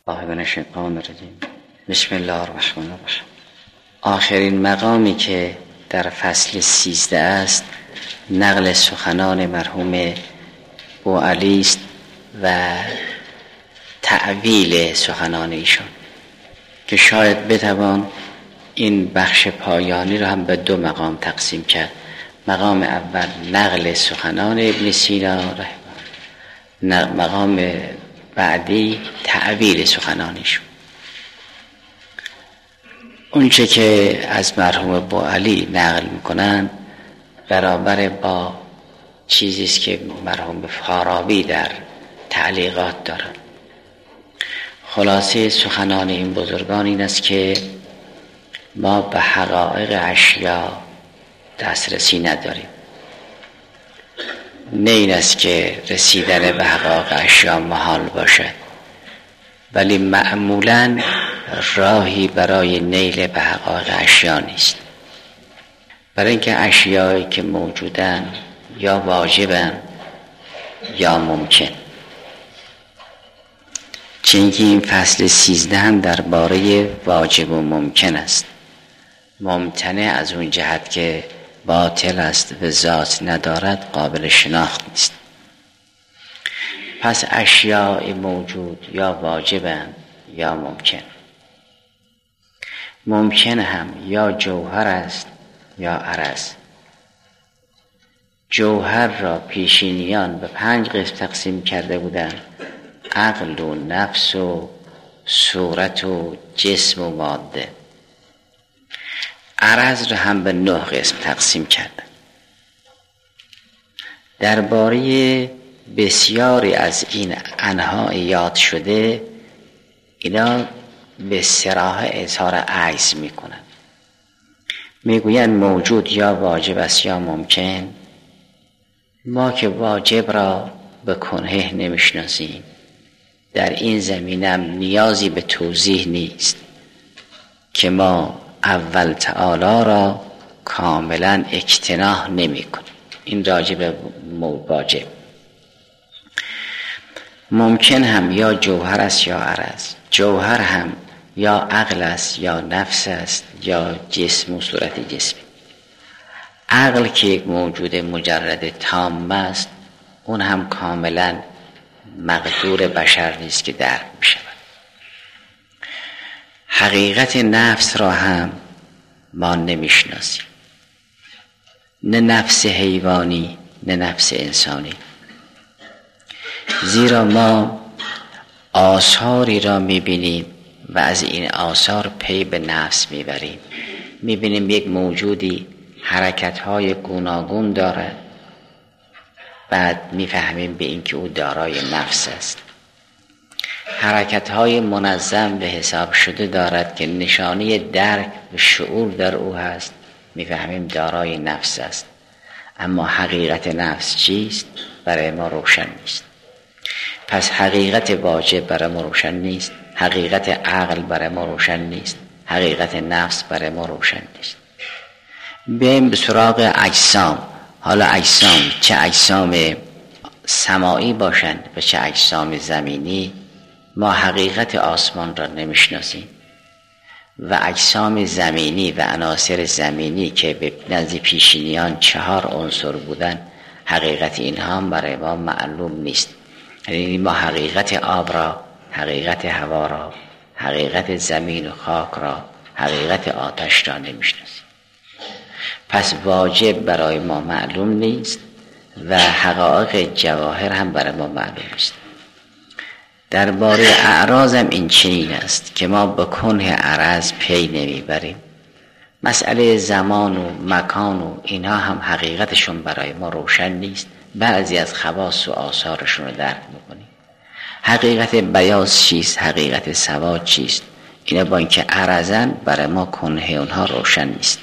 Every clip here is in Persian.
الله من الشیطان الرجیم. بسم الله الرحمن الرحیم. آخرین مقامی که در فصل 13 است نقل سخنان مرحوم بوعلی است و تعویل سخنان ایشان که شاید بتوان این بخش پایانی را هم به دو مقام تقسیم کرد. مقام اول نقل سخنان ابن سینا رحمه، مقام بعدی تعویل سخنانیشون. اونچه که از مرحوم بوعلی نقل میکنن برابر با چیزیست که مرحوم فارابی در تعلیقات دارن. خلاصه سخنان این بزرگان این است که ما به حقایق اشیا دسترسی نداریم. نه این است که رسیدن به حقایق اشیا محال باشد، ولی معمولاً راهی برای نیل به حقایق اشیا نیست. برای اینکه اشیایی که موجودن یا واجبن یا ممکن. چنانکه این فصل 13 هم درباره واجب و ممکن است. ممتنع از اون جهت که باطل است و ذات ندارد قابل شناخت نیست. پس اشیاء موجود یا واجبند یا ممکن. ممکن هم یا جوهر است یا عرض. جوهر را پیشینیان به 5 قسم تقسیم کرده بودند: عقل و نفس و صورت و جسم و ماده. عرض را هم به 9 قسم تقسیم کردن. درباره بسیاری از این انواع یاد شده اینا به صراحت اظهار عجز میکنن. میگوین موجود یا واجب است یا ممکن. ما که واجب را به کنه نمیشناسیم، در این زمینم نیازی به توضیح نیست که ما اول تعالی را کاملا اجتناح نمی کنیم. این راجع به واجب. ممکن هم یا جوهر است یا عرض. جوهر هم یا عقل است یا نفس است یا جسم و صورت جسمی. عقل که یک موجود مجرد تام است، اون هم کاملا مقدور بشر نیست که درک می شود. حقیقت نفس را هم ما نمیشناسیم، نه نفس حیوانی نه نفس انسانی. زیرا ما آثاری را میبینیم و از این آثار پی به نفس میبریم. میبینیم یک موجودی حرکتهای گوناگون دارد، بعد میفهمیم به اینکه او دارای نفس است. حرکتهای منظم به حساب شده دارد که نشانه درک و شعور در او هست، میفهمیم دارای نفس است. اما حقیقت نفس چیست؟ برای ما روشن نیست. پس حقیقت واجب برای ما روشن نیست، حقیقت عقل برای ما روشن نیست، حقیقت نفس برای ما روشن نیست. بیاییم به سراغ اجسام. حالا اجسام، چه اجسام سماعی باشند و چه اجسام زمینی، ما حقیقت آسمان را نمیشناسیم و اجسام زمینی و عناصر زمینی که به نزد پیشینیان 4 عنصر بودن، حقیقت اینها برای ما معلوم نیست. یعنی ما حقیقت آب را، حقیقت هوا را، حقیقت زمین و خاک را، حقیقت آتش را نمیشناسیم. پس واجب برای ما معلوم نیست و حقایق جواهر هم برای ما معلوم نیست. درباره اعراض هم این چنین است که ما به کنه عرض پی نمیبریم. مسئله زمان و مکان و اینها هم حقیقتشون برای ما روشن نیست. بعضی از خواص و آثارشون رو درک میکنیم. حقیقت بیاض چیست؟ حقیقت سواد چیست؟ اینا با اینکه عرضن برای ما کنه اونها روشن نیست.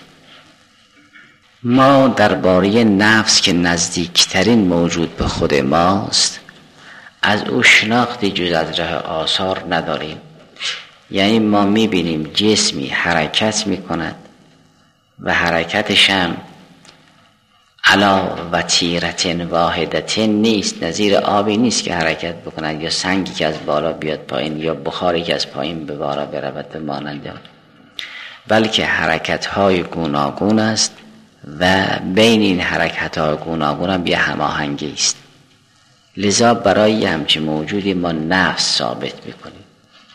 ما درباره نفس که نزدیکترین موجود به خود ماست، از او شناختی جز از راه آثار نداریم. یعنی ما میبینیم جسمی حرکت میکند و حرکتش هم علا وتیرت واحدت نیست، نظیر آبی نیست که حرکت بکند، یا سنگی که از بالا بیاد پایین، یا بخاری که از پایین به بالا برود به مانند آن، بلکه حرکت‌های گوناگون است و بین این حرکت‌های گوناگون هم یه هماهنگی است. لذا برای همچین موجودی ما نفس ثابت می‌کنیم.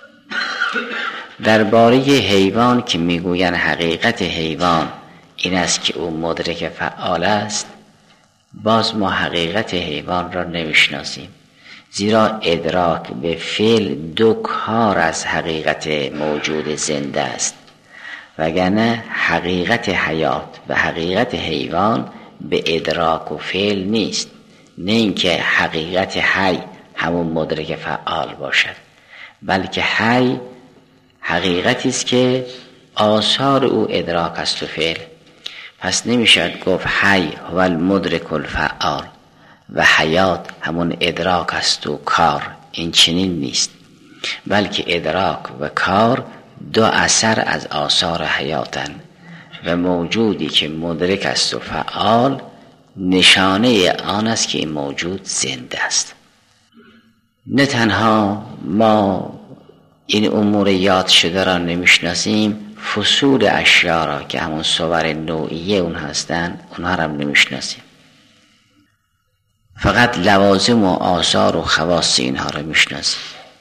درباره حیوان که میگویند حقیقت حیوان این است که او مدرک فعال است، باز ما حقیقت حیوان را نمیشناسیم، زیرا ادراک به فعل دو کار از حقیقت موجود زنده است، وگرنه حقیقت حیات و حقیقت حیوان به ادراک و فعل نیست، نه اینکه حقیقت حی همون مدرک فعال باشد، بلکه حی حقیقتی است که آثار او ادراک است و فعل. پس نمیشد گفت حی هو المدرک الفعال و حیات همون ادراک است و کار. این چنین نیست، بلکه ادراک و کار دو اثر از آثار حیاتن و موجودی که مدرک است و فعال نشانه آن است که این موجود زنده است. نه تنها ما این امور یاد شده را نمیشناسیم، فصول اشیا را که همون صور نوعیه اون هستن اونها را نمیشناسیم، فقط لوازم و آثار و خواص اینها را میشناسیم.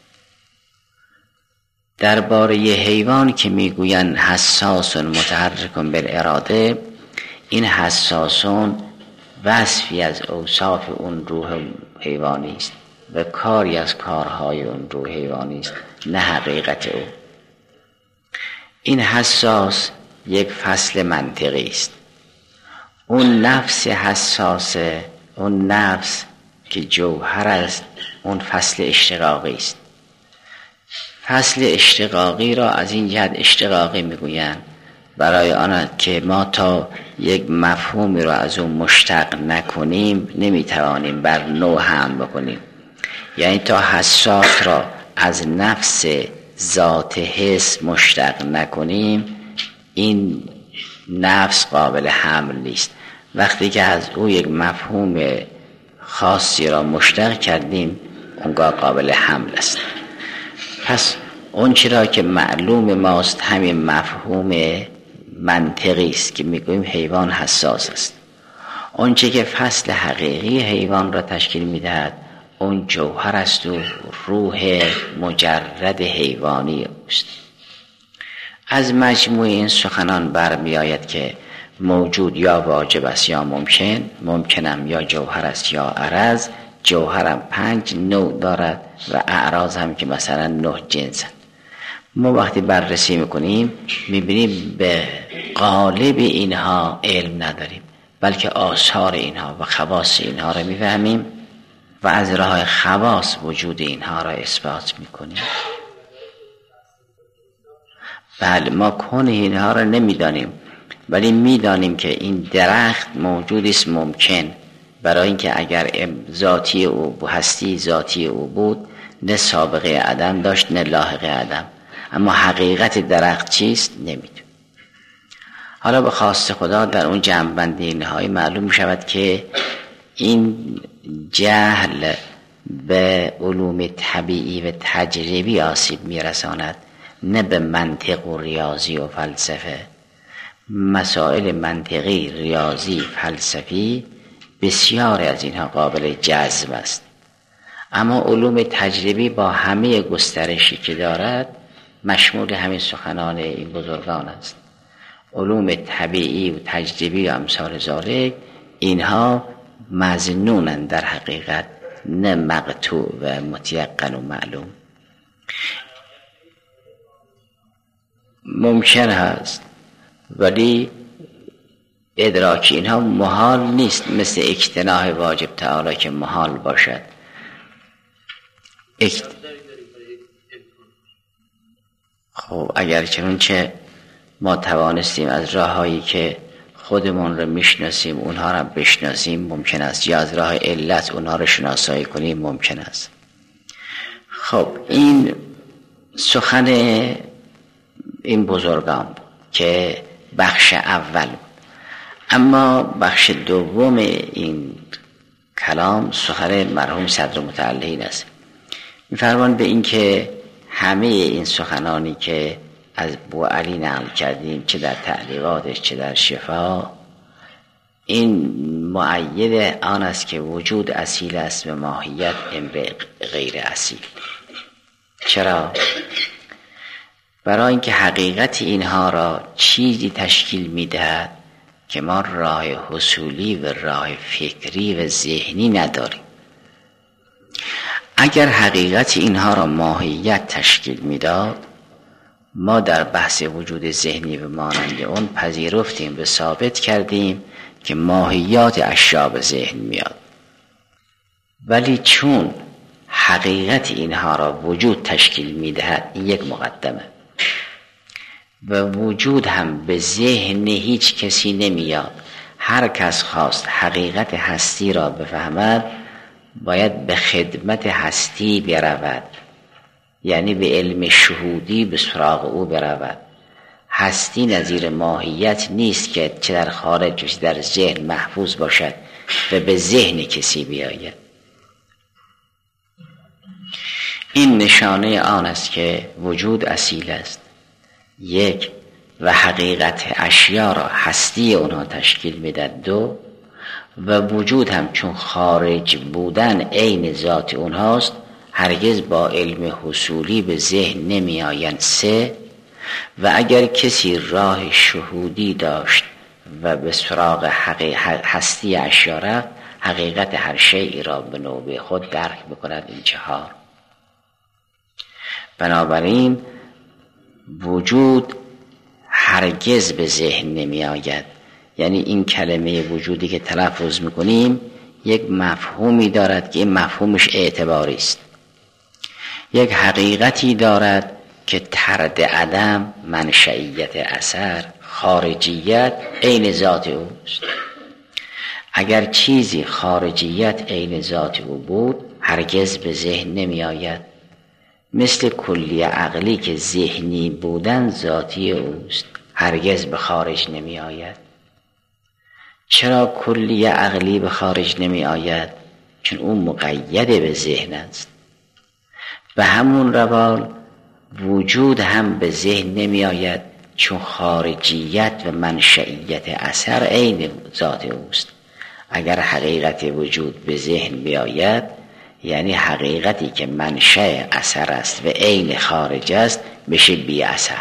درباره حیوان که میگویند حساس متحرک بالاراده، این حساسون وصفی از اوصاف اون روح حیوانی است و کاری از کارهای اون روح حیوانی است، نه حقیقت او. این حساس یک فصل منطقی است. اون نفس حساسه، اون نفس که جوهر است، اون فصل اشتقاقی است. فصل اشتقاقی را از این جهت اشتقاقی میگویند برای آن که ما تا یک مفهومی را از اون مشتق نکنیم نمیتوانیم بر نوع هم بکنیم. یعنی تا حساس را از نفس ذات حس مشتق نکنیم این نفس قابل حمل نیست. وقتی که از او یک مفهوم خاصی را مشتق کردیم اونگاه قابل حمل است. پس اون چرا که معلوم ماست همین مفهوم منطقی است که میگوییم حیوان حساس است. اون چه که فصل حقیقی حیوان را تشکیل میدهد اون جوهر است و روح مجرد حیوانی است. از مجموع این سخنان برمی آید که موجود یا واجب است یا ممکنم یا جوهر است یا عرض. جوهرم 5 نوع دارد و اعراض هم که مثلا 9 جنس. ما وقتی بررسی میکنیم میبینیم به قالب اینها علم نداریم، بلکه آثار اینها و خواص اینها را میفهمیم و از راه خواص وجود اینها را اثبات میکنیم. بله ما کنه اینها را نمیدانیم، ولی میدانیم که این درخت موجود است ممکن، برای اینکه اگر ذاتی او هستی ذاتی او بود نه سابقه عدم داشت نه لاحق عدم، اما حقیقت درخت چیست نمیدونیم. حالا به خواست خدا در اون جمع‌بندی نهایی معلوم می شود که این جهل به علوم طبیعی و تجربی آسیب می رساند، نه به منطق و ریاضی و فلسفه. مسائل منطقی، ریاضی، فلسفی بسیار از اینها قابل جذب است، اما علوم تجربی با همه گسترشی که دارد مشمول همین سخنان این بزرگان است. علوم طبیعی و تجربی و امثال ذالک اینها مظنونن در حقیقت، نه مقطوع و متیقن و معلوم. ممکن هست ولی ادراک اینها محال نیست، مثل اجتناح واجب تعالی که محال باشد. خب اگر چنانچه ما توانستیم از راههایی که خودمون رو میشناسیم اونها رو بشناسیم ممکن است، یا از راه علت اونها رو شناسایی کنیم ممکن است. خب این سخن این بزرگان بود که بخش اول بود. اما بخش دوم این کلام سخن مرحوم صدر متعلین است. می‌فرمایند به این که همه این سخنانی که از بوعلی نقل کردیم، چه در تعلیقاتش چه در شفا، این مؤید آن است که وجود اصیل است و ماهیت امر غیر اصیل. چرا؟ برای اینکه حقیقت اینها را چیزی تشکیل می‌دهد که ما راه حصولی و راه فکری و ذهنی نداریم. اگر حقیقت اینها را ماهیت تشکیل میداد، ما در بحث وجود ذهنی و مانند اون پذیرفتیم و ثابت کردیم که ماهیات اشیاء به ذهن میاد. ولی چون حقیقت اینها را وجود تشکیل میدهد، این یک مقدمه، و وجود هم به ذهن هیچ کسی نمیاد. هر کس خواست حقیقت هستی را بفهمد باید به خدمت هستی برود، یعنی به علم شهودی به سراغ او برود. هستی نظیر ماهیت نیست که چه در خارج چه در ذهن محفوظ باشد و به ذهن کسی بیاید. این نشانه آن است که وجود اصیل است، یک، و حقیقت اشیا را هستی اونها تشکیل میدهد، دو، و وجود هم چون خارج بودن عین ذات اونهاست هرگز با علم حصولی به ذهن نمی آیند، سه، و اگر کسی راه شهودی داشت و به سراغ هستی اشیا رفت، حقیقت هر شیئی را به نوبه خود درک بکند. این چهار. بنابراین وجود هرگز به ذهن نمی آید. یعنی این کلمه وجودی که تلفظ میکنیم یک مفهومی دارد که این مفهومش اعتباری است، یک حقیقتی دارد که طرد عدم، منشئیت اثر، خارجیت عین ذات اوست. اگر چیزی خارجیت عین ذات او بود هرگز به ذهن نمی آید. مثل کلی عقلی که ذهنی بودن ذاتی اوست، هرگز به خارج نمی آید. چرا کلی عقلی به خارج نمی آید؟ چون اون مقید به ذهن است. به همون روال وجود هم به ذهن نمی آید، چون خارجیت و منشئیت اثر عین ذات اوست. اگر حقیقت وجود به ذهن بیاید، یعنی حقیقتی که منشأ اثر است و عین خارج است بشه بی اثر.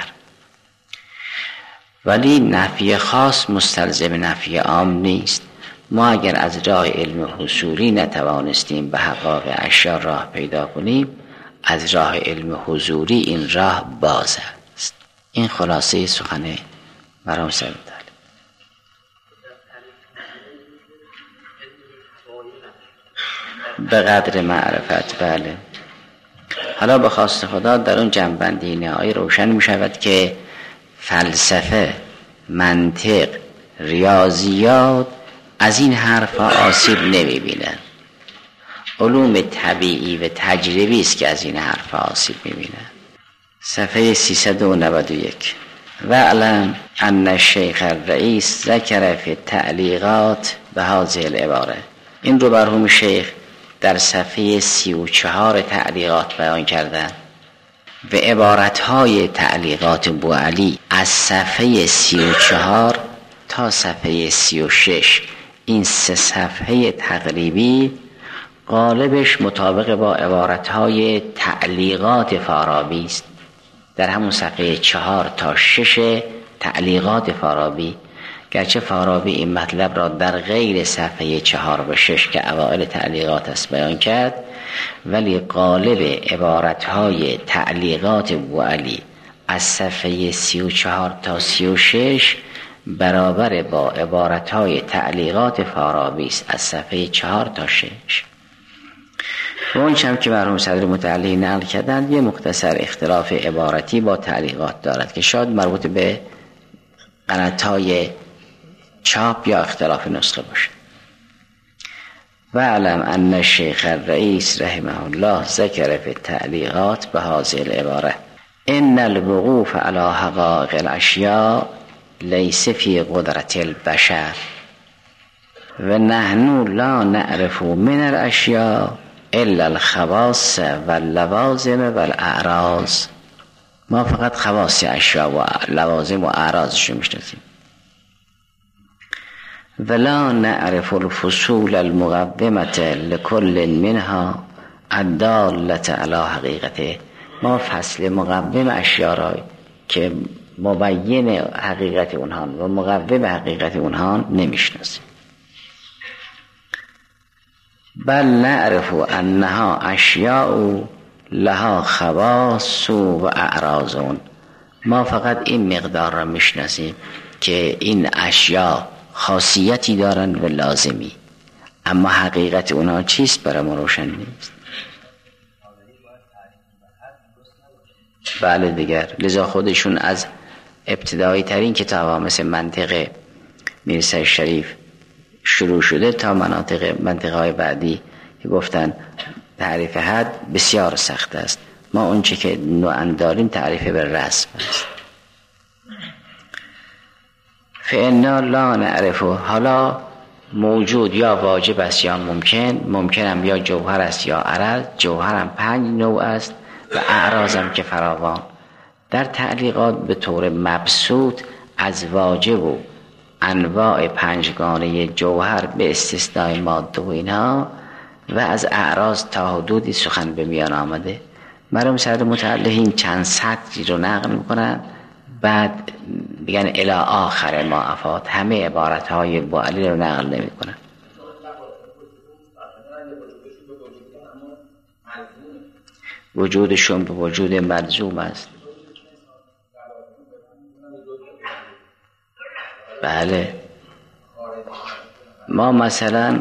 ولی نفی خاص مستلزم نفی عام نیست. ما اگر از راه علم حصولی نتوانستیم به حقایق اشیا راه پیدا کنیم، از راه علم حضوری این راه باز است. این خلاصه سخن مرحوم صدر متعلین. به قدر معرفت. بله. حالا به خواست خدا در اون جنبندی نهایی روشن می شود که فلسفه، منطق، ریاضیات از این حرفا آسیب نمی بینن. علوم طبیعی و تجربی است که از این حرفا آسیب می بینن. صفحه 391. واعلم ان الشیخ الرئیس ذکر فی التعلیقات به هذه العباره. این رو مرحوم شیخ در صفحه 34 تعلیقات بیان کردن و عبارتهای تعلیقات بوعلی از صفحه 34 تا صفحه 36، این 3 صفحه تقریبی غالبش مطابق با عبارتهای تعلیقات فارابی است. در همون صفحه 4 تا 6 تعلیقات فارابی، گرچه فارابی این مطلب را در غیر صفحه 4 و 6 که اوائل تعلیقات است بیان کرد، ولی غالب عبارتهای تعلیقات بوعلی از صفحه 34 تا 36 برابر با عبارتهای تعلیقات فارابی است از صفحه 4 تا 6. اون چم که مرحوم صدر متعلین نقل کردن یه مختصر اختلاف عبارتی با تعلیقات دارد که شاید مربوط به غلط‌های چاپ یا اختلاف نسخه باشه. واعلم ان الشیخ الرئیس رحمه الله ذکر فی التعلیقات به هذه العباره ان الوقوف علی حقائق الاشیاء لیس فی قدرت البشر. و نحن لا نعرف من الاشیاء الا الخواص و اللوازم و الاعراض. ما فقط خواص اشیاء و لوازم و اعراضش رو میشناسیم. ولا نعرف الفصول المقومة لكل منها الدالة على حقیقته. ما فصل مقوم اشیاء را که مبین حقیقت اونها و مقوم حقیقت اونها نمیشناسیم. بل نعرف انها اشیاء لها خواص و اعراض. ما فقط این مقدار را میشناسیم که این اشیاء خاصیتی دارن و لازمی، اما حقیقت اونها چیست برای ما روشن نیست. بله دیگر، لذا خودشون از ابتدایی ترین کتاب مثل منطق میرزا شریف شروع شده تا منطقه های بعدی که گفتن تعریف حد بسیار سخت است. ما اونچه که نوعاً داریم تعریف به رسم است. فإنا لا نعرف. حالا موجود یا واجب است یا ممکن هم یا جوهر است یا عرض. جوهر هم 5 نوع است و اعراض هم که فراوان. در تعلیقات به طور مبسوط از واجب و انواع 5 گانه جوهر به استثنای ماده و اینها و از اعراض تا حدودی سخن به میان آمده. مرحوم سعد متعلق این چند سطری رو نقل میکنن، بعد بگن الی آخر ما افاد، همه عبارتهای بعلی رو نقل نمی کنن. وجودشون به وجود ملزوم است. بله، ما مثلا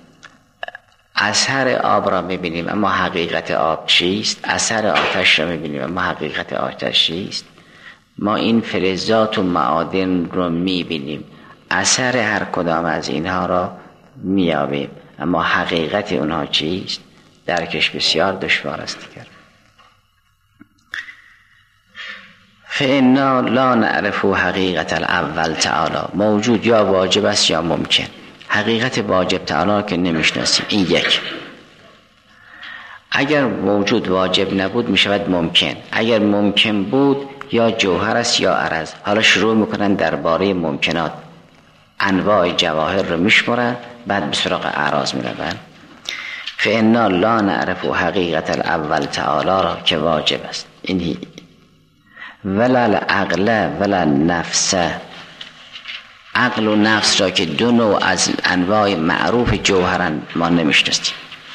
اثر آب را میبینیم اما حقیقت آب چیست؟ اثر آتش را میبینیم اما حقیقت آتش چیست؟ ما این فلزات و معادن رو میبینیم، اثر هر کدام از اینها را میابیم اما حقیقت اونها چیست؟ درکش بسیار دشوار است دیگر. فإنا لا نعرف حقیقت الاول تعالی. موجود یا واجب است یا ممکن. حقیقت واجب تعالی که نمیشناسیم. این یک. اگر موجود واجب نبود میشود ممکن. اگر ممکن بود یا جوهر است یا عرض. حالا شروع میکنن درباره ممکنات، انواع جواهر رو میشمرن، بعد به سراغ اعراض میرون. فإنا لا نعرف حقیقت الاول تعالی را که واجب است. این ولا العقل ولا النفس. عقل و نفس را که 2 نوع از انواع معروف جوهرن ما نمیشناسیم.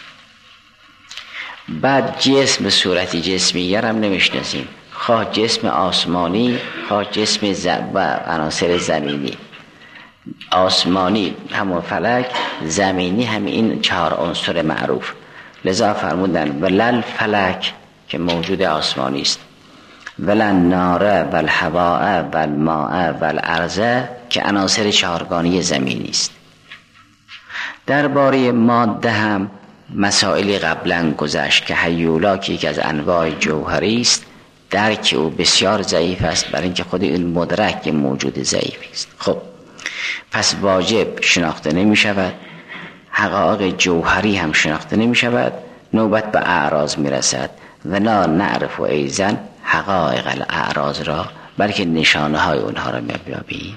بعد جسم صورت جسمی هم نمیشناسیم، خواه جسم آسمانی خواه جسم و عناصر زمینی. آسمانی همون فلک، زمینی هم این 4 عنصر معروف. لذا فرمودن ولل فلک که موجود آسمانی است، ولن ناره و الهواء و الماء و الارض که عناصر 4گانه زمینی است. درباره ماده هم مسائل قبلا گذشت که هیولا که یکی از انواع جوهری است، درک او بسیار ضعیف است برای اینکه خود این مدرک موجود ضعیفی است. خب پس واجب شناخته نمی شود، حقایق جوهری هم شناخته نمی شود، نوبت به اعراض می رسد و لا نعرف و ایزن حقایق الاعراض را، بلکه نشانه های اونها را می بیابیم.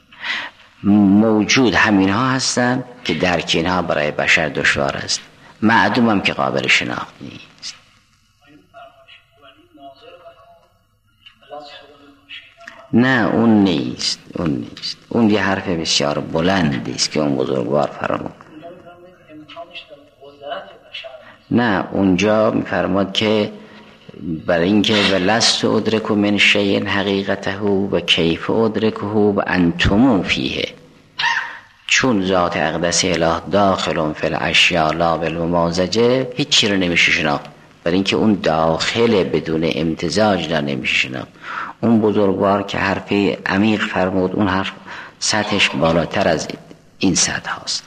موجود همین ها هستند که درک اینها برای بشر دشوار است، معدوم هم که قابل شناخت نیست. نه اون نیست، اون یه حرف بسیار بلندی است که اون بزرگوار فرمود. نه اونجا میفرماد که برای اینکه ولست ادرک من شیء حقیقته و کیف ادرکه و انتم فیه، چون ذات اقدس اله داخل فی الاشیاء لا بالممازجه، هیچ چی رو نمیشه شناخت، برای اینکه اون داخل بدون امتزاج را نمیشه شناخت. اون بزرگوار که حرفی عمیق فرمود، اون حرف سطحش بالاتر از این سطح هاست.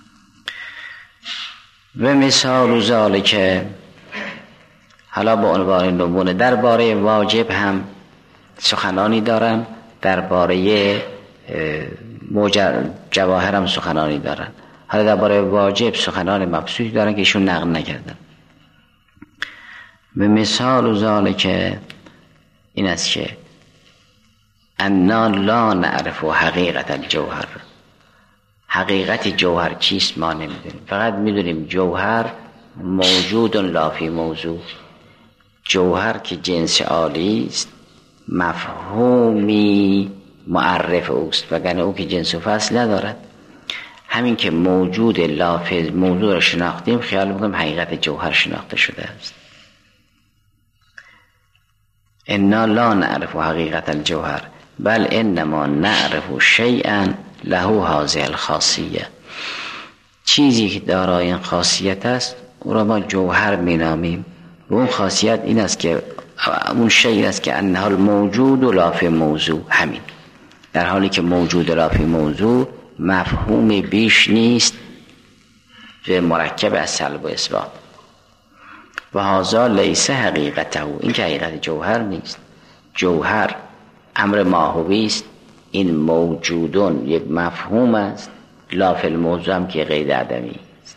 و مثال ذالک، حالا با عنوان نمونه درباره واجب هم سخنانی دارن، درباره جواهر هم سخنانی دارن. حالا درباره واجب سخنان مبسوطی دارن که ایشون نقل نکردن. به مثال ذالک این است که انا لا نعرف حقیقت الجوهر، حقیقت جوهر چیست ما نمیدونیم، فقط میدونیم جوهر موجود لا فی موضوع، جوهر که جنس عالی است مفهومی معرف اوست، وگرنه او که جنس و فصل ندارد. همین که موجود لا فی موضوع را شناختیم خیال میکنیم حقیقت جوهر شناخته شده است. انا لا نعرف حقیقت الجوهر بل انما نعرف شیئا له هذه الخاصیه، چیزی که دارای این خاصیت است او را ما جوهر مینامیم. و اون خاصیت این است که اون شیء است که انها الموجود لا فی موضوع، همین در حالی که موجود لا فی موضوع مفهوم بیش نیست به مرکب از سلب و اثبات. و هذا لیس حقیقته، این که حقیقت جوهر نیست. جوهر امر ماهوی است، این موجودون یک مفهوم است، لا فی الموضوع هم که غیر عدمی است.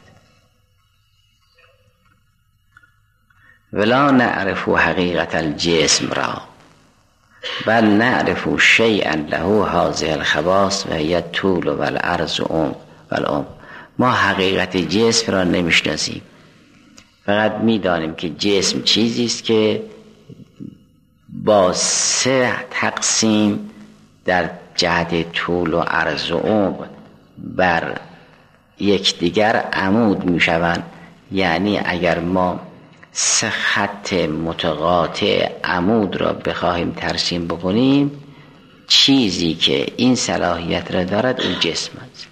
ولا نعرف حقیقت الجسم را بل نعرف شیئا له هذه الخواص و هی طول و العرض و العمق. ما حقیقت جسم را نمیشناسیم، فقط میدانیم که جسم چیزی است که با 3 تقسیم در جهت طول و عرض و عمق بر یکدیگر عمود میشوند. یعنی اگر ما 3 خط متقاطع عمود را بخواهیم ترسیم بکنیم، چیزی که این صلاحیت را دارد اون جسم است.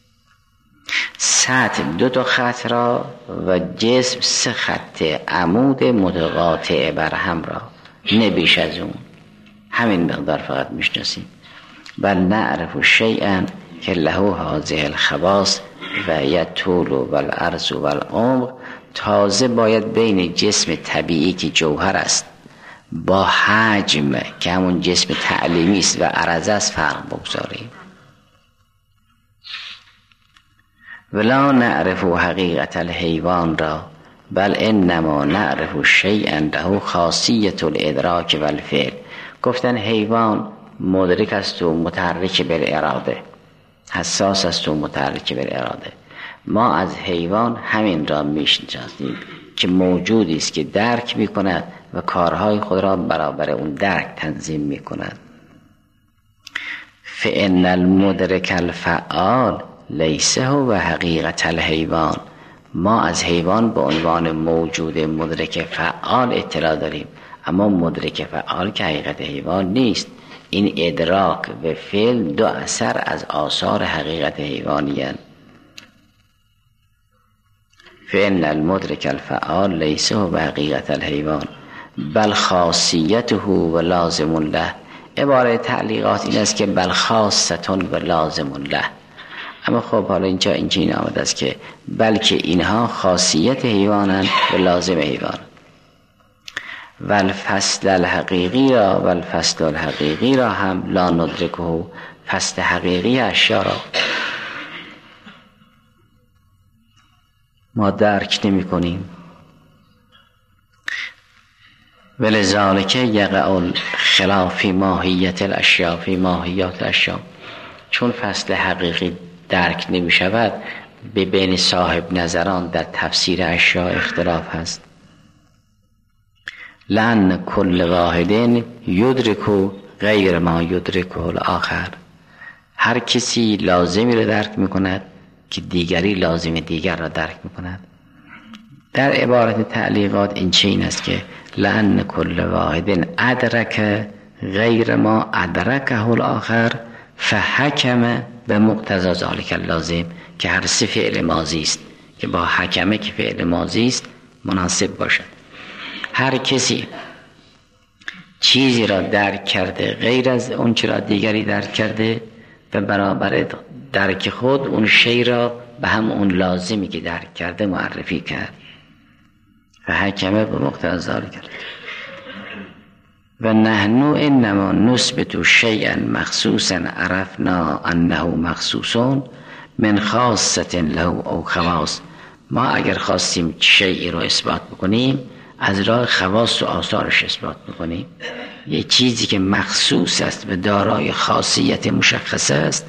سطح 2 خط را و جسم 3 خط عمود متقاطع بر هم را، نه بیش از اون. همین مقدار فقط میشناسیم. بل نعرف شیئا که له هذه الخواص و یطول و العرض و العمق. تازه باید بین جسم طبیعی که جوهر است با حجم که همون جسم تعلیمی است و عرض است فرق بگذاریم. ولا نعرف حقیقت الحیوان را بل انما نعرف شیئا له خاصیت الادراک و الفعل. گفتن حیوان مدرک است و متحرک بالاراده، حساس است و متحرک بالاراده. ما از حیوان همین را میشناسیم که موجودی است که درک میکند و کارهای خود را برابر اون درک تنظیم میکند. فإن المدرک الفعال لیس هو حقیقت الحیوان. ما از حیوان به عنوان موجود مدرک فعال اطلاع داریم، اما مدرک فعال که حقیقت حیوان نیست. این ادراک و فعل 2 اثر از آثار حقیقت حیوانی هستند. فإن المدرک الفعال لیس هو حقیقت الحیوان بل خاصیته و لازم له. عباره تعلیقات این است که بل خاصة و لازم له. اما خب حالا اینجا این آمده است که بلکه اینها خاصیت حیوانند و لازم حیوان. و الفصل الحقیقی را هم لا ندرکه. فصل حقیقی اشیا را ما درک نمی کنیم. ولذالک یقع الخلاف فی ماهیت الاشیا، فی ماهیات الاشیا. چون فصل حقیقی درک نمی شود، به بین صاحب نظران در تفسیر اشیا اختلاف هست. لأن کل واحد یدرک غیر ما یدرکه الاخر. هر کسی لازمی را درک می کند که دیگری لازم دیگر را درک می کند. در عبارت تعلیقات این چین است که لأن کل واحد ادرک غیر ما ادرکه الاخر فحکم به مقتضی ذلک اللازم، که هر 3 فعل ماضی است که با حکمه که فعل ماضی است مناسب باشد. هر کسی چیزی را درک کرده غیر از اون چی را دیگری درک کرده و برابر درک خود اون شی را به هم اون لازمی که درک کرده معرفی کرد و حکمه به مقتضی ذلک. و نحن انما نثبت شیئا مخصوصا عرفنا انه مخصوص من خاصة له او خواص. ما اگر خواستیم شیئی رو اثبات بکنیم از راه خواص و آثارش اثبات بکنیم. یه چیزی که مخصوص است و دارای خاصیت مشخص است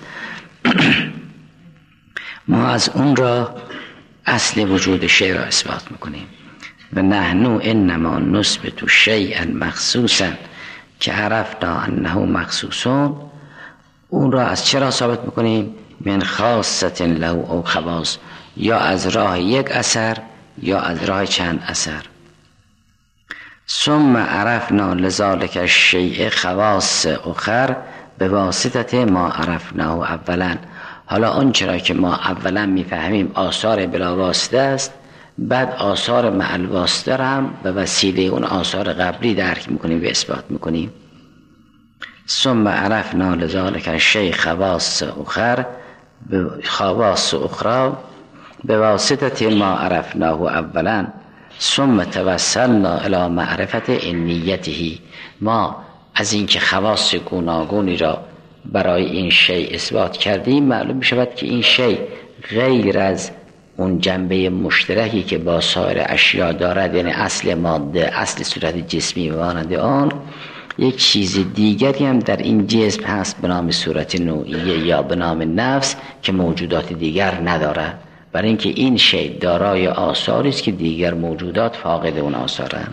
ما از اون را اصل وجود شیء را اثبات میکنیم. و نحنو انما نثبت شیئا مخصوصا که عرفنا انه مخصوصون. اون را از چرا ثابت میکنیم؟ من خاصة له او خواص، یا از راه یک اثر یا از راه چند اثر. ثم عرفنا لذلك الشیء خواص اخر به واسطه ما عرفناه اولا. حالا اون چرا که ما اولا میفهمیم آثار بلا واسطه است، بعد آثار مع الواسطه را هم به وسیله اون آثار قبلی درک میکنیم و اثبات میکنیم. ثم عرفنا لذلك الشیء خواص اخر خواص اخرى به واسطه ما عرفناه اولا ثم توسلنا الى معرفت انیته. ما از اینکه خواص گوناگونی را برای این شیء اثبات کردیم معلوم میشود که این شیء غیر از اون جنبه مشترکی که با سایر اشیا دارد، یعنی اصل ماده، اصل صورت جسمی و مانند آن، یک چیز دیگری هم در این جسم هست به نام صورت نوعیه یا به نام نفس که موجودات دیگر ندارد. برای اینکه این شیء دارای آثاری است که دیگر موجودات فاقد اون آثارند.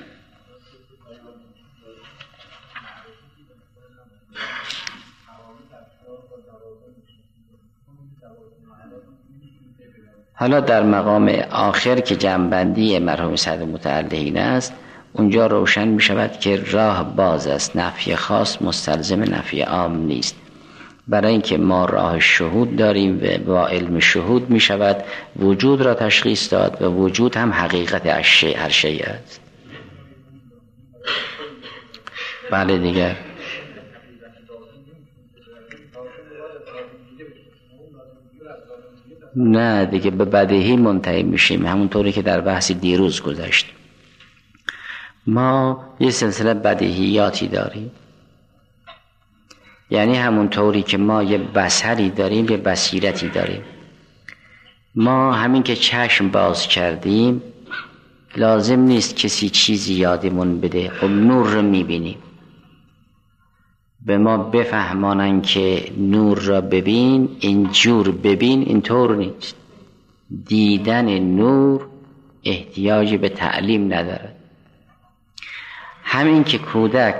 حالا در مقام آخر که جمع‌بندی مرحوم سعد متعلقین است، اونجا روشن می شود که راه باز است، نفی خاص مستلزم نفی عام نیست. برای اینکه ما راه شهود داریم و با علم شهود می شود وجود را تشخیص داد و وجود هم حقیقت هر شیء است. بله دیگر نه دیگه به بدیهی منتهی میشیم، همونطوری که در بحث دیروز گذشت. ما یه سلسله بدیهیاتی داریم، یعنی همونطوری که ما یه بصری داریم یه بصیرتی داریم. ما همین که چشم باز کردیم لازم نیست کسی چیزی یادمون بده، خب نور رو میبینیم. به ما بفهمانن که نور را ببین، اینجور ببین، اینطور نیست. دیدن نور احتیاج به تعلیم ندارد. همین که کودک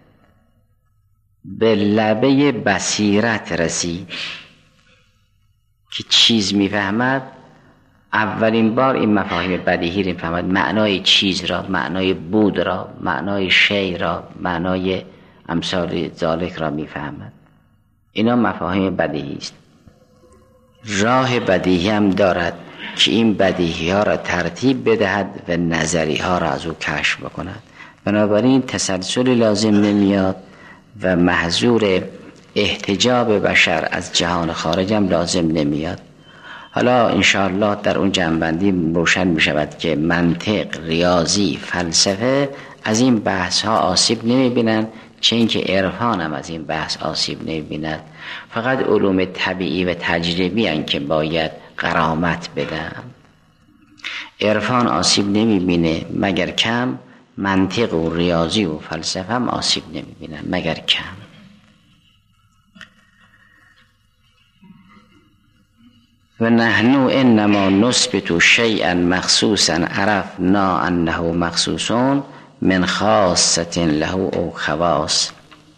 به لبه بصیرت رسید که چیز میفهمد، اولین بار این مفاهیم بدیهی را میفهمد، معنای چیز را، معنای بود را، معنای شی را، معنای امثال ذالک را میفهمد. اینا مفاهیم بدیهی است. راه بدیهی هم دارد که این بدیهی ها را ترتیب بدهد و نظری ها را از او کشف بکند. بنابراین تسلسلی لازم نمیاد و محظور احتجاب بشر از جهان خارج هم لازم نمیاد. حالا انشاءالله در اون جنبندی روشن می شود که منطق، ریاضی، فلسفه از این بحث ها آسیب نمی بینن، چه اینکه عرفان هم از این بحث آسیب نمی بیند. فقط علوم طبیعی و تجربی هستند که باید غرامت بدن. عرفان آسیب نمی بینه مگر کم، منطق و ریاضی و فلسفه هم آسیب نمی بینن مگر کم. و نحنو انما نثبت شیئا مخصوصا عرفنا انه مخصوصون من خاصة له او خواص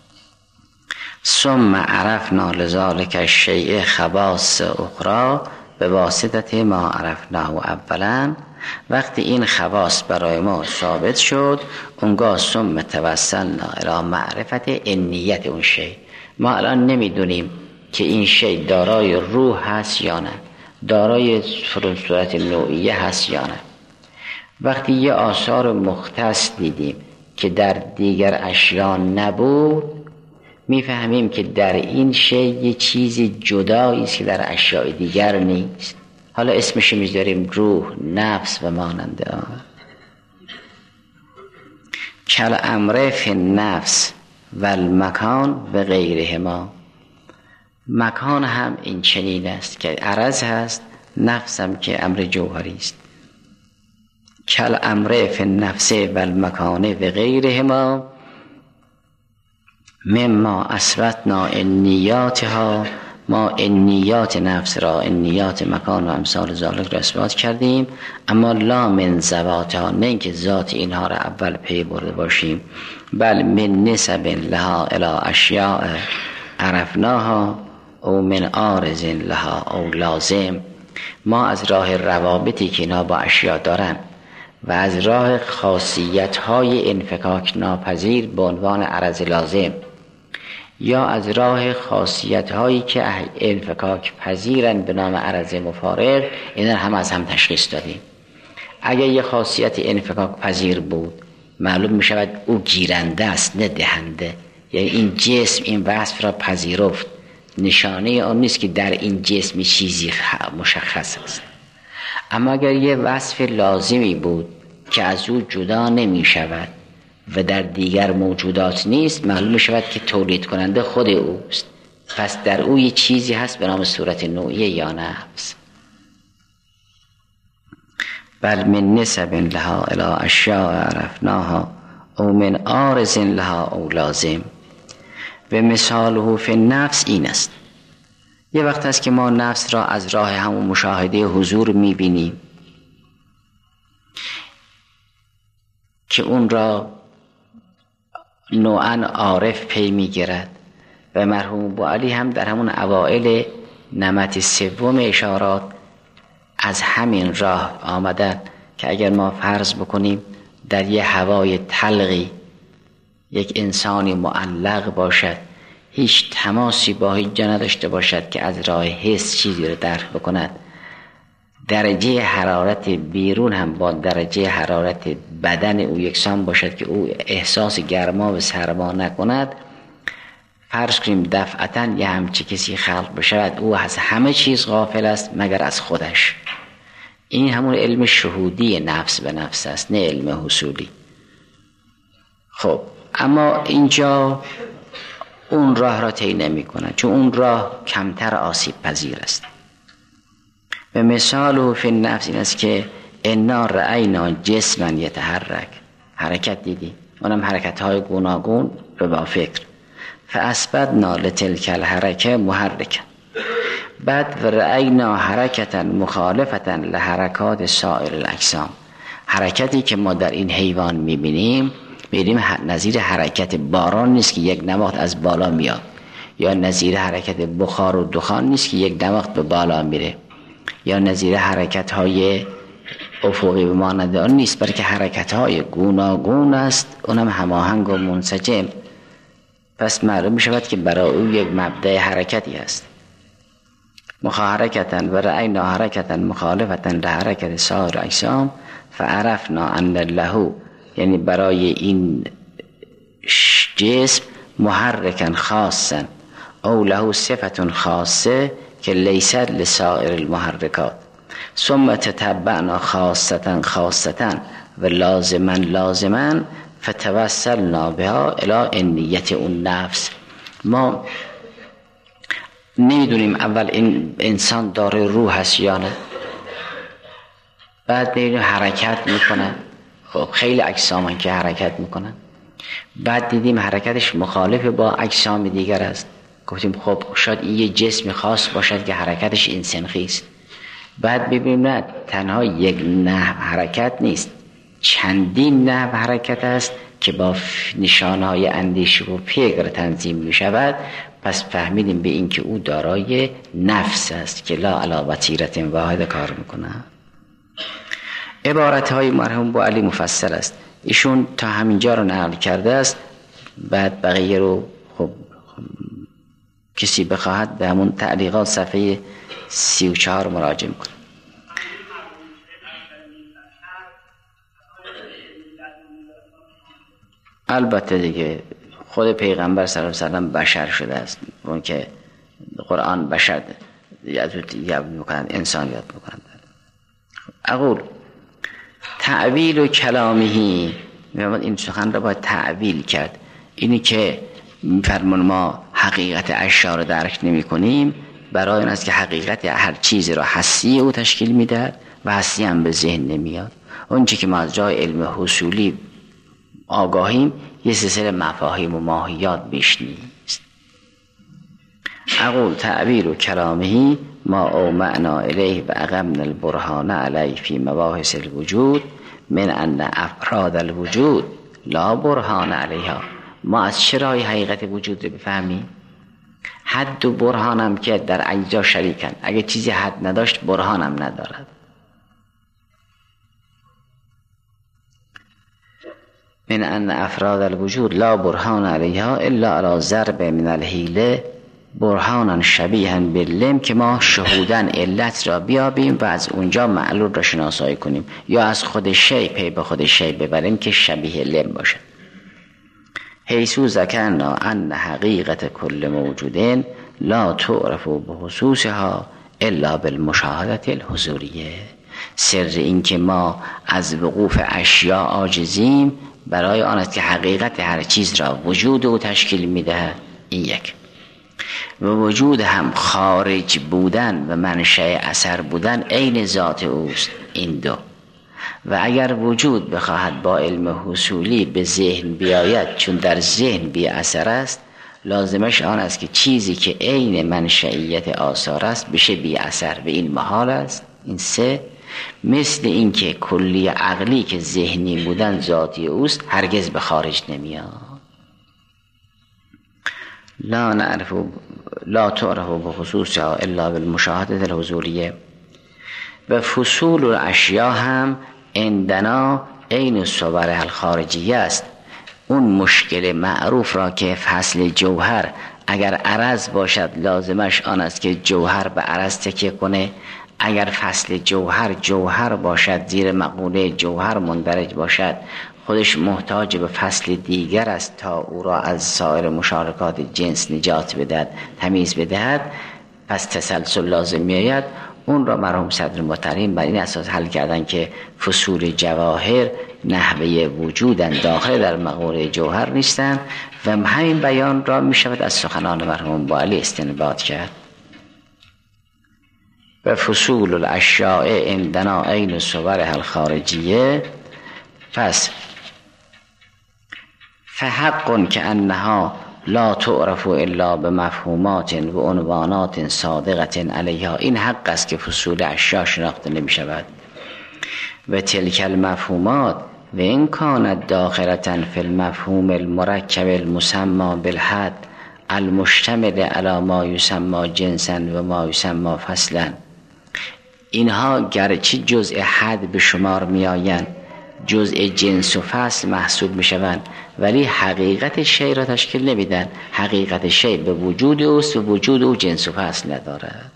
ثم عرفنا لذلك الشیء خواص اخرى به واسطه ما عرفناه اولا. وقتی این خواص برای ما ثابت شد، اونگاه ثم توسلنا الی معرفت انیت اون شیء. ما الان نمیدونیم که این شیء دارای روح هست یا نه، دارای صورت نوعیه هست یا نه. وقتی یه آثار مختص دیدیم که در دیگر اشیا نبود، میفهمیم که در این شیء یه چیزی جدایی است که در اشیاء دیگر نیست. حالا اسمش میذاریم روح، نفس و مانند آن. کل امر فی النفس و المکان و غیرهما. مکان هم این چنین است که عرض هست، نفس هم که امر جوهری است. کل امر فی النفس و المکان و غیرهما مما اثبتنا النیاتها، ما النیات نفس را، النیات مکان و امثال ذالک را اثبات کردیم، اما لا من ذواتها، نه اینکه ذات اینها را اول پی برده باشیم، بل من نسب لها الی اشیاء عرفناها او من عارض لها او لازم. ما از راه روابطی که اینا با اشیاء دارن و از راه خاصیت‌های انفکاک ناپذیر به عنوان عرض لازم، یا از راه خاصیت‌هایی که انفکاک پذیرن به نام عرض مفارق، اینا هم از هم تشخیص دادیم. اگر یه خاصیت انفکاک پذیر بود، معلوم می شود او گیرنده است نه دهنده، یعنی این جسم این وصف را پذیرفت، نشانه اون نیست که در این جسم چیزی مشخص است. اما اگر یه وصف لازمی بود که از او جدا نمی شود و در دیگر موجودات نیست، معلوم می شود که تولید کننده خود اوست، پس در او یه چیزی هست به نام صورت نوعیه یا نفس. بل من نسب لها الی اشیاء عرفناها او من عارض لها او لازم. و مثاله فی النفس این است، یه وقت است که ما نفس را از راه همون مشاهده حضور میبینیم که اون را نوعاً عارف پی میگیرد و مرحوم بوعلی هم در همون اوائل نمط سوم اشارات از همین راه آمدن که اگر ما فرض بکنیم در یه هوای تلقی یک انسانی معلق باشد، هیچ تماسی با هیچ جا نداشته باشد که از راه حس چیزی رو درک بکند، درجه حرارت بیرون هم با درجه حرارت بدن او یکسان باشد که او احساس گرما و سرما نکند، فرض کنیم دفعتاً یه همچی کسی خلق بشود او از همه چیز غافل است مگر از خودش. این همون علم شهودی نفس به نفس است، نه علم حصولی. خب اما اینجا اون راه را طی نمی کنند، چون اون راه کمتر آسیب پذیر است. و مثال فی النفس این است که انا رأینا جسما یتحرک، حرکت دیدی، اونم حرکت های گوناگون رو با فکر، فاثبتنا لتلک الحرکه محرکا، بعد و رأینا حرکتا مخالفتا لحرکات سایر الاجسام، حرکتی که ما در این حیوان میبینیم نظیر حرکت باران نیست که یک نواخت از بالا میاد، یا نظیر حرکت بخار و دخان نیست که یک نواخت به بالا میره، یا نظیر حرکت های افقی به مانند آن نیست، بلکه حرکت های گوناگون است، اونم هماهنگ و منسجم. پس معلوم می شود که برای او یک مبدأ حرکتی است. مخارکتا و رأینا حرکتا مخالفتا لحرکت سایر اجسام فعرفنا ان له، یعنی برای این جسم محرکا خاصا او له صفت خاصه که لیست لسائر المحرکات، ثم تتبعنا خاصتا خاصتا و لازما فتوسلنا بها الى انیت اون نفس. ما نمیدونیم اول این انسان داره روح هست یا نه، بعد دیدیم حرکت میکنن، خب خیلی اجسامن که حرکت میکنن، بعد دیدیم حرکتش مخالف با اجسام دیگر است، گفتیم خب شاید این یه جسم خاص باشد که حرکتش این سنخی است. بعد ببینیم نه، تنها یک نحو حرکت نیست، چندین نحو حرکت است که با نشانهای اندیشه و فکر تنظیم می شود. پس فهمیدیم به این که او دارای نفس است که لا علی وتیرة واحد کار میکنه. عبارت های مرحوم بوعلی مفصل است، ایشون تا همینجا رو نقل کرده است، بعد بقیه رو خب کسی بخواهد به همون تعلیقات صفحه 34 مراجعه کنه. البته دیگه خود پیغمبر صلی الله علیه و سلم بشر شده است، اون که قرآن بشر یاد میکنند، انسان یاد میکنند. اقول تعویل و کلامهی، این سخن را باید تعویل کرد. اینی که میفرمان ما حقیقت اشیا رو درک نمی کنیم برای این است که حقیقت هر چیز را هستی او تشکیل میدهد و هستی هم به ذهن نمیاد. اون چی که ما از جای علم حصولی آگاهیم یه سلسله مفاهیم و ماهیات بیش نیست. اقول تعبیر و کلامهی ما او معنا الیه و اقمنا البرهان علیه فی مباحث الوجود من ان افراد الوجود لا برهان علیها. ما از چرای حقیقت وجود رو بفهمیم؟ حد و برهان هم که در اجزا شریکن، اگه چیزی حد نداشت برهان هم ندارد. من ان افراد الوجود لا برهان علیها الا علی ضرب من الحیله برهانا شبیها باللم، که ما شهودن علت را بیابیم و از اونجا معلول را شناسایی کنیم، یا از خود شی پی به خود شی ببریم که شبیه لم باشه. حیث ذکرنا ان حقیقت کل موجودین لا تعرف بخصوصها الا بالمشاهدة الحضوریه. سر این که ما از وقوف اشیاء عاجزیم برای آن است که حقیقت هر چیز را وجود او تشکیل میده. این یک. و وجود هم خارج بودن و منشأ اثر بودن عین ذات اوست. این دو. و اگر وجود بخواهد با علم حصولی به ذهن بیاید، چون در ذهن بی اثر است، لازمش آن است که چیزی که عین منشئیت آثار است بشه بی اثر، و این محال است. این سه. مثل این که کلی عقلی که ذهنی بودن ذاتی اوست هرگز به خارج نمیاد. لا تعرف بخصوصها الا بالمشاهده الحضوریه. و فصول الاشیاء هم عندنا عین الصور الخارجیه است. اون مشکل معروف را که فصل جوهر اگر عرض باشد لازمش آن است که جوهر به عرض تکیه کنه، اگر فصل جوهر باشد، زیر مقوله جوهر مندرج باشد، خودش محتاج به فصل دیگر است تا او را از سایر مشارکات جنس نجات بدهد، تمیز بدهد، پس تسلسل لازم میآید. اون را مرحوم صدر محترم بر این اساس حل کردن که فصول جواهر نحوه وجودن، داخل در مقوله جوهر نیستن، و همین بیان را می شود از سخنان مرحوم باعلی استنباط کرد. و فصول الاشیاء عندنا عین صورها الخارجیه. پس فحق که انها لا تعرف الا بمفهومات و عنوانات صادقه علیها. این حق است که فصول اشیاء شناخته نمی شود. و تلک المفهومات و این کانت داخلة فی المفهوم المرکب المسمى بالحد المشتمل علی ما یسمى جنسا و ما یسمى فصلا. اینها گرچه جزء حد به شمار می آیند، جزء جنس و فصل محسوب می شوند، ولی حقیقت شی را تشکیل نمیدن. حقیقت شی به وجود اوست و وجود او جنس و فصل ندارد.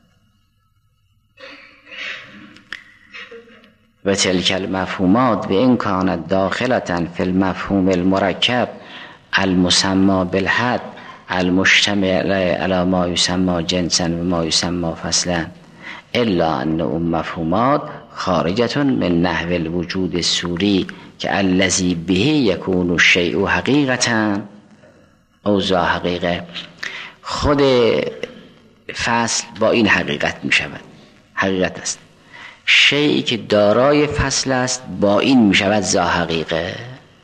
و تلک المفهومات و این کانت داخلة فی المفهوم المرکب المسمى بالحد المشتمل علی ما یسمى جنسا و ما یسمى فصلا الا ان اون مفهومات خارجة من نحو الوجود الصوری که الذی به یکون الشیء حقیقتا او ذا حقیقه. خود فصل با این حقیقت می شود، حقیقت است. شیئی که دارای فصل است با این می شود ذا حقیقه.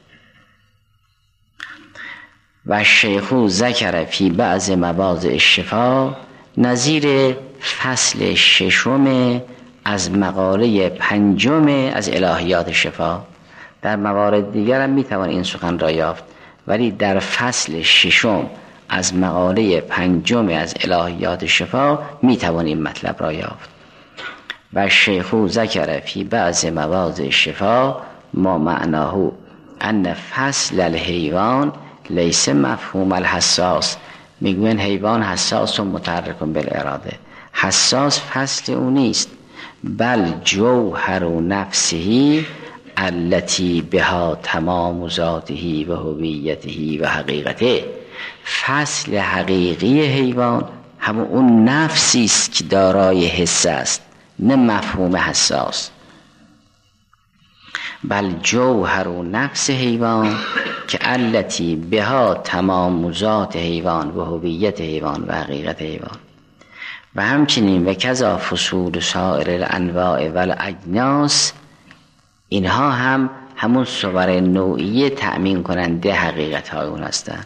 و شیخ ذکر فی بعض مواضع الشفا نظیر فصل ششم از مقاله پنجم از الهیات شفا. در موارد دیگر هم میتوان این سخن را یافت، ولی در فصل ششم از مقاله پنجم از الهیات شفا میتوان این مطلب را یافت. و شیخ ذکر فی بعض مواضع الشفا ما معناه ان فصل الحیوان لیس مفهوم الحساس. میگوین حیوان حساس و متحرک بالاراده. حساس فصل او نیست، بل جوهر نفسه التي بها تمام ذاته و هویته و حقیقته. فصل حقیقی حیوان همون اون نفسی است که دارای حس است، نه مفهوم حساس. بل جوهر نفس حیوان که التی بها تمام ذات حیوان و هویت حیوان و حقیقت حیوان و همچنین و کذا فصول سایر الانواع و الاجناس، اینها هم همون صور نوعیه تأمین کننده حقیقت های اون هستند.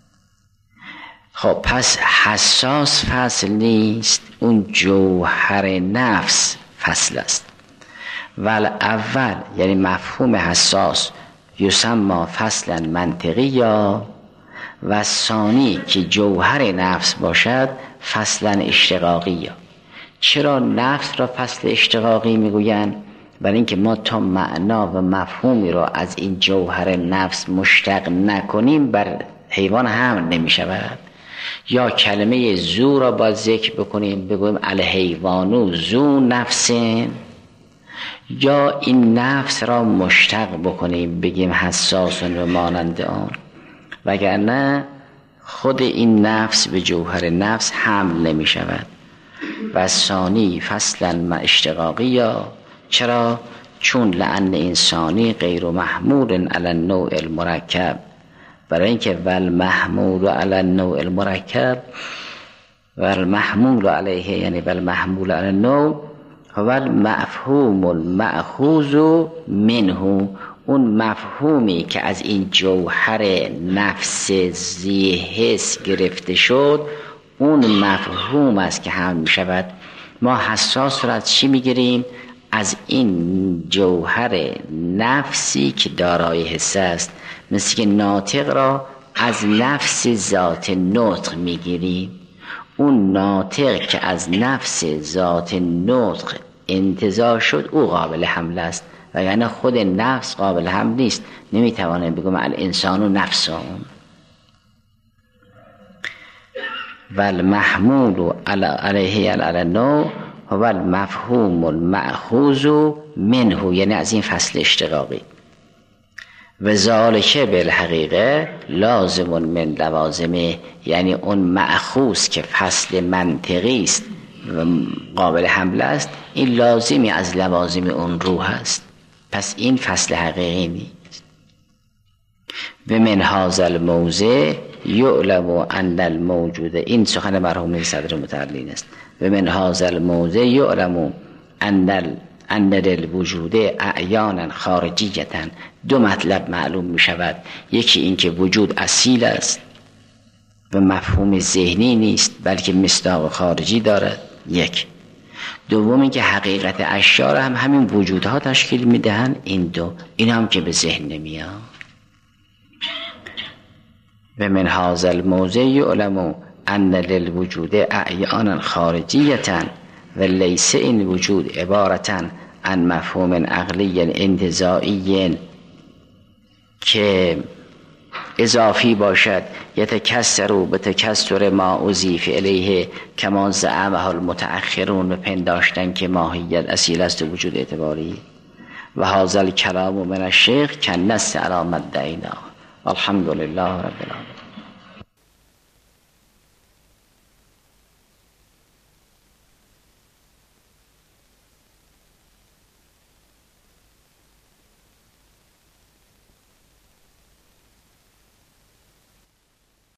خب پس حساس فصل نیست، اون جوهر نفس فصل است. ول اول یعنی مفهوم حساس یسمى فصلا منطقی یا و ثانی که جوهر نفس باشد فصلا اشتقاقی یا. چرا نفس را فصل اشتقاقی میگویند؟ برای اینکه ما تا معنا و مفهومی را از این جوهر نفس مشتق نکنیم بر حیوان حمل نمی شود. یا کلمه زو را با ذکر بکنیم بگویم الحیوانو زو نفسین، یا این نفس را مشتق بکنیم بگیم حساسون و مانند آن، وگرنه خود این نفس به جوهر نفس حمل نمی شود. و ثانی فصلا اشتقاقی یا. چرا؟ چون لأن انسانی غیر محمول علی النوع المرکب، برای اینکه ول محمول علی النوع المرکب ول محمول علیه یعنی ول محمول علی النوع ول مفهوم المأخوذ منه، اون مفهومی که از این جوهر نفس ذی حس گرفته شد اون مفهوم است که هم می شود. ما حساس را از چی می گیریم؟ از این جوهر نفسی که دارای حس است. مثل که ناطق را از نفس ذات نطق می گیریم. اون ناطق که از نفس ذات نطق انتزاع شد او قابل حمل است، و یعنی خود نفس قابل حمل نیست. نمیتوانیم بگم الانسان و نفسون. والمحمول علیه علی النوع و المفهوم المأخوذ منه، یعنی از این فصل اشتقاقی. و ذالک بالحقیقه لازم من لوازمه، یعنی اون مأخوذ که فصل منطقی است و قابل حمل است این لازمی از لوازم اون روح است. پس این فصل حقیقی نیست. و من هذا الموضع یعلم ان الموجود، این سخن مرحوم صدر متعلین است. و من هذا الموضع یعلم ان الوجود اعیانا خارجیتا. دو مطلب معلوم می شود. یکی این که وجود اصیل است و مفهوم ذهنی نیست بلکه مصداق خارجی دارد. یک. دوم این که حقیقت اشیاء هم همین وجودها تشکیل می دهند. این دو، این هم که به ذهن نمیاد. و من هذا الموضع یعلم ان للوجود اعیانا خارجیتا و لیس این وجود عبارتا عن مفهوم عقلی انتزاعی که اضافی باشد یتکسر به تکسر ما اضیف الیه کما زعمه المتأخرون، و پنداشتن که ماهیت اصیل است و وجود اعتباری. و هذا الکلام من الشیخ کنس علامت دعینا. الحمدلله رب العالمین.